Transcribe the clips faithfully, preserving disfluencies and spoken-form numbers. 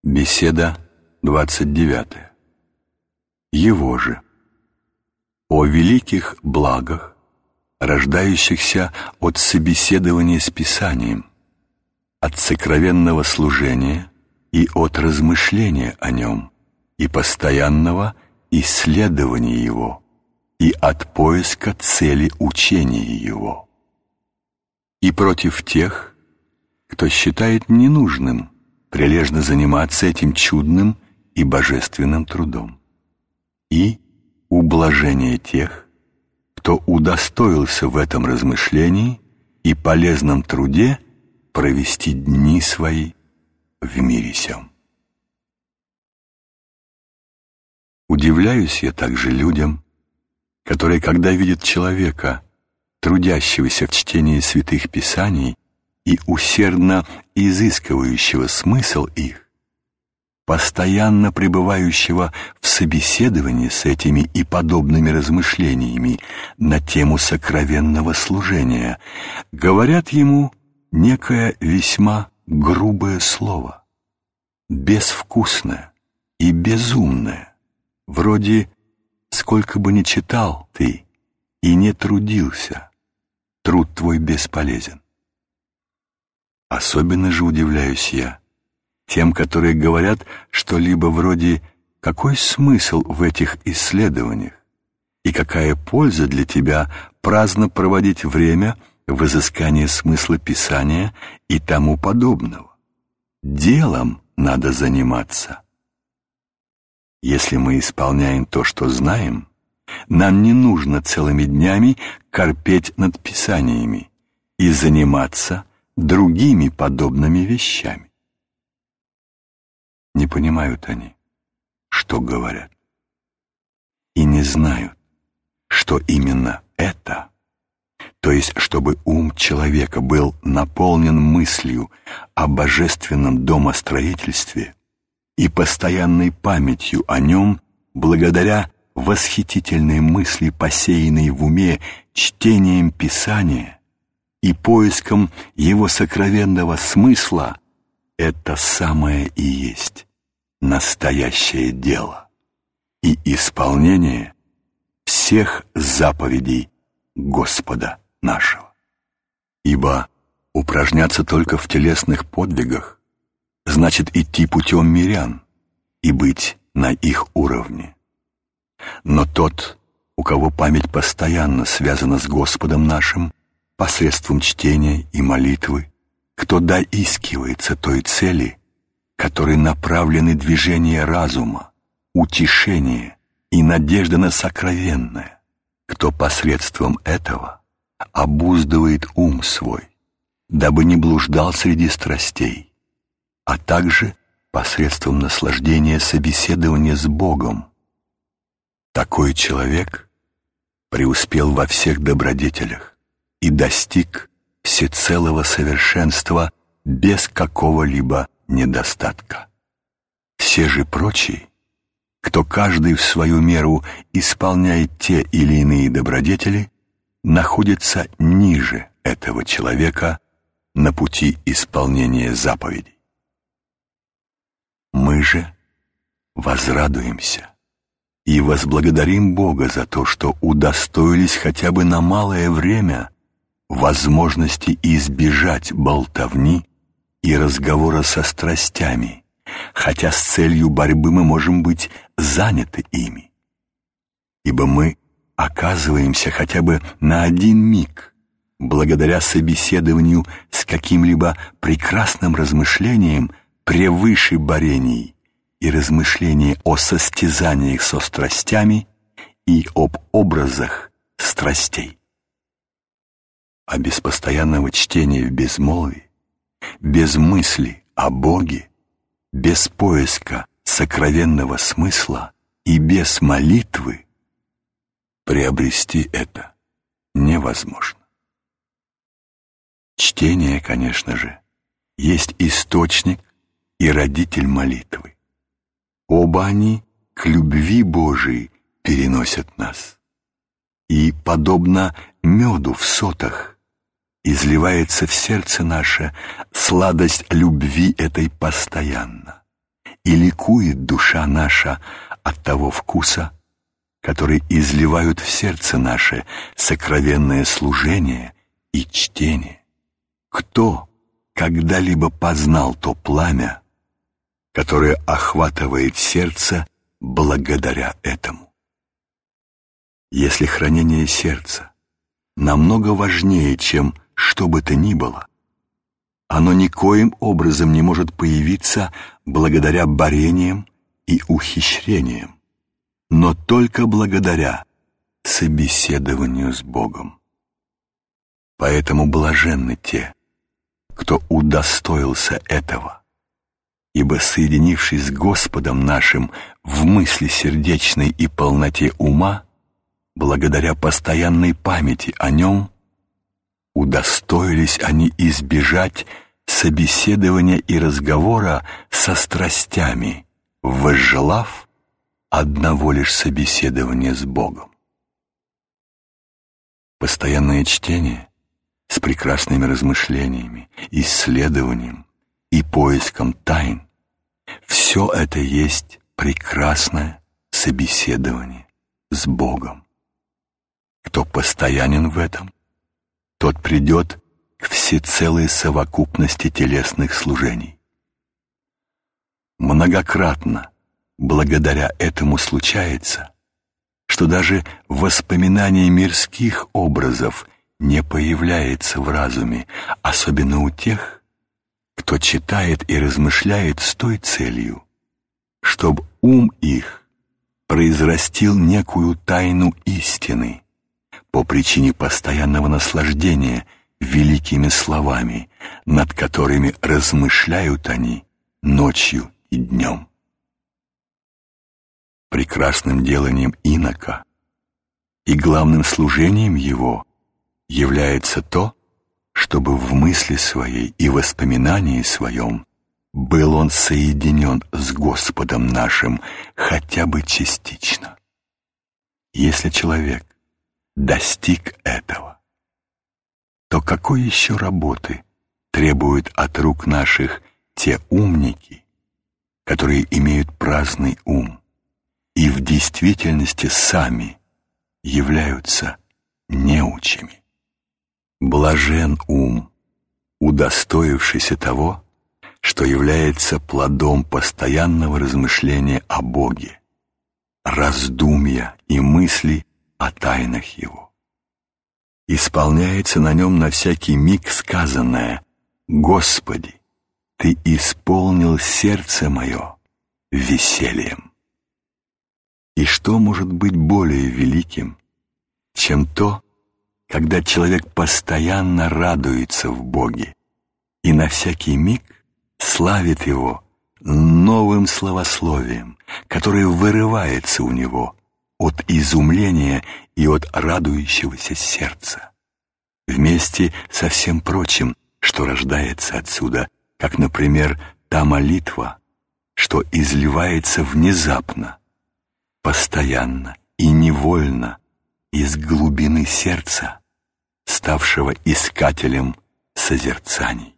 Беседа двадцать девятая. Его же. О великих благах, рождающихся от собеседования с Писанием, от сокровенного служения и от размышления о нем, и постоянного исследования его, и от поиска цели учения его. И против тех, кто считает ненужным прилежно заниматься этим чудным и божественным трудом, и ублажение тех, кто удостоился в этом размышлении и полезном труде провести дни свои в мире сем. Удивляюсь я также людям, которые, когда видят человека, трудящегося в чтении святых писаний и усердно изыскивающего смысл их, постоянно пребывающего в собеседовании с этими и подобными размышлениями на тему сокровенного служения, говорят ему некое весьма грубое слово, безвкусное и безумное, вроде «сколько бы ни читал ты и не трудился, труд твой бесполезен». Особенно же удивляюсь я тем, которые говорят что-либо вроде «какой смысл в этих исследованиях и какая польза для тебя праздно проводить время в изыскании смысла Писания и тому подобного? Делом надо заниматься». Если мы исполняем то, что знаем, нам не нужно целыми днями корпеть над Писаниями и заниматься другими подобными вещами. Не понимают они, что говорят, и не знают, что именно это, то есть чтобы ум человека был наполнен мыслью о божественном домостроительстве и постоянной памятью о нем благодаря восхитительной мысли, посеянной в уме чтением Писания и поиском его сокровенного смысла, это самое и есть настоящее дело и исполнение всех заповедей Господа нашего. Ибо упражняться только в телесных подвигах значит идти путем мирян и быть на их уровне. Но тот, у кого память постоянно связана с Господом нашим, посредством чтения и молитвы, кто доискивается той цели, которой направлены движения разума, утешение и надежда на сокровенное, кто посредством этого обуздывает ум свой, дабы не блуждал среди страстей, а также посредством наслаждения собеседования с Богом. Такой человек преуспел во всех добродетелях и достиг всецелого совершенства без какого-либо недостатка. Все же прочие, кто каждый в свою меру исполняет те или иные добродетели, находятся ниже этого человека на пути исполнения заповедей. Мы же возрадуемся и возблагодарим Бога за то, что удостоились хотя бы на малое время возможности избежать болтовни и разговора со страстями, хотя с целью борьбы мы можем быть заняты ими. Ибо мы оказываемся хотя бы на один миг, благодаря собеседованию с каким-либо прекрасным размышлением превыше борений и размышления о состязаниях со страстями и об образах страстей. А без постоянного чтения в безмолвии, без мысли о Боге, без поиска сокровенного смысла и без молитвы приобрести это невозможно. Чтение, конечно же, есть источник и родитель молитвы. Оба они к любви Божией переносят нас. И, подобно меду в сотах, изливается в сердце наше сладость любви этой постоянно, и ликует душа наша от того вкуса, который изливают в сердце наше сокровенное служение и чтение. Кто когда-либо познал то пламя, которое охватывает сердце благодаря этому? Если хранение сердца намного важнее, чем что бы то ни было, оно никоим образом не может появиться благодаря борениям и ухищрениям, но только благодаря собеседованию с Богом. Поэтому блаженны те, кто удостоился этого, ибо, соединившись с Господом нашим в мысли сердечной и полноте ума, благодаря постоянной памяти о Нем, удостоились они избежать собеседования и разговора со страстями, возжелав одного лишь собеседования с Богом. Постоянное чтение с прекрасными размышлениями, исследованием и поиском тайн — все это есть прекрасное собеседование с Богом. Кто постоянен в этом, тот придет к всецелой совокупности телесных служений. Многократно благодаря этому случается, что даже воспоминание мирских образов не появляется в разуме, особенно у тех, кто читает и размышляет с той целью, чтобы ум их произрастил некую тайну истины по причине постоянного наслаждения великими словами, над которыми размышляют они ночью и днем. Прекрасным деланием инока и главным служением его является то, чтобы в мысли своей и воспоминании своем был он соединен с Господом нашим хотя бы частично. Если человек достиг этого, то какой еще работы требуют от рук наших те умники, которые имеют праздный ум и в действительности сами являются неучими? Блажен ум, удостоившийся того, что является плодом постоянного размышления о Боге, раздумья и мысли о тайнах Его. Исполняется на нем на всякий миг сказанное: «Господи, Ты исполнил сердце мое весельем». И что может быть более великим, чем то, когда человек постоянно радуется в Боге и на всякий миг славит Его новым словословием, которое вырывается у него от изумления и от радующегося сердца, вместе со всем прочим, что рождается отсюда, как, например, та молитва, что изливается внезапно, постоянно и невольно из глубины сердца, ставшего искателем созерцаний.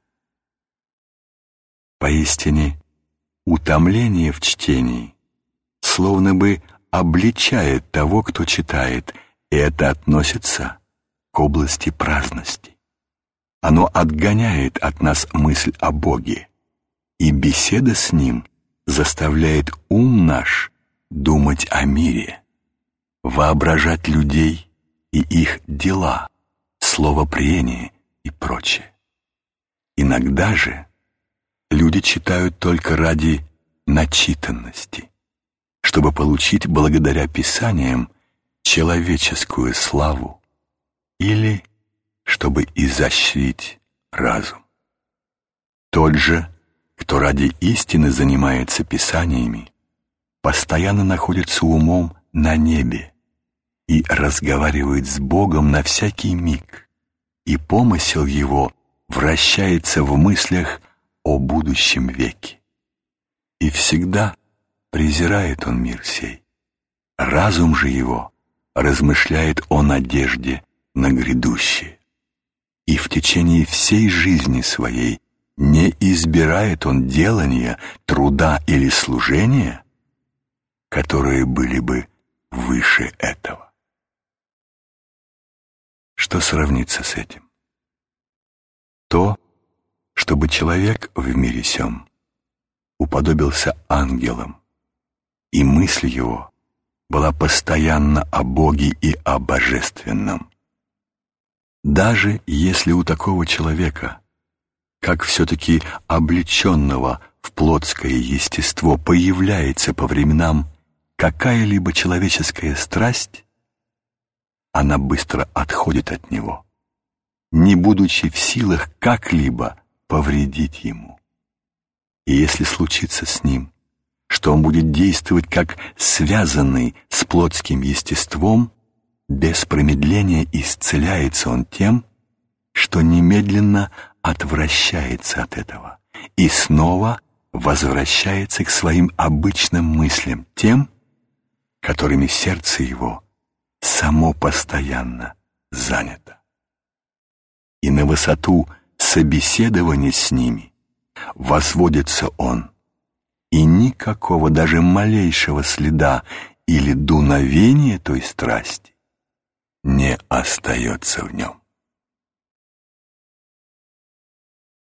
Поистине, утомление в чтении словно бы обличает того, кто читает, и это относится к области праздности. Оно отгоняет от нас мысль о Боге, и беседа с Ним заставляет ум наш думать о мире, воображать людей и их дела, словопрение и прочее. Иногда же люди читают только ради начитанности, чтобы получить благодаря Писаниям человеческую славу или чтобы изощрить разум. Тот же, кто ради истины занимается Писаниями, постоянно находится умом на небе и разговаривает с Богом на всякий миг, и помысел его вращается в мыслях о будущем веке. И всегда презирает он мир сей. Разум же его размышляет о надежде на грядущее, и в течение всей жизни своей не избирает он делания, труда или служения, которые были бы выше этого. Что сравнится с этим? То, чтобы человек в мире сём уподобился ангелам, и мысль его была постоянно о Боге и о Божественном. Даже если у такого человека, как все-таки облеченного в плотское естество, появляется по временам какая-либо человеческая страсть, она быстро отходит от него, не будучи в силах как-либо повредить ему. И если случится с ним, что он будет действовать как связанный с плотским естеством, без промедления исцеляется он тем, что немедленно отвращается от этого и снова возвращается к своим обычным мыслям, тем, которыми сердце его само постоянно занято. И на высоту собеседования с ними возводится он, и никакого даже малейшего следа или дуновения той страсти не остается в нем.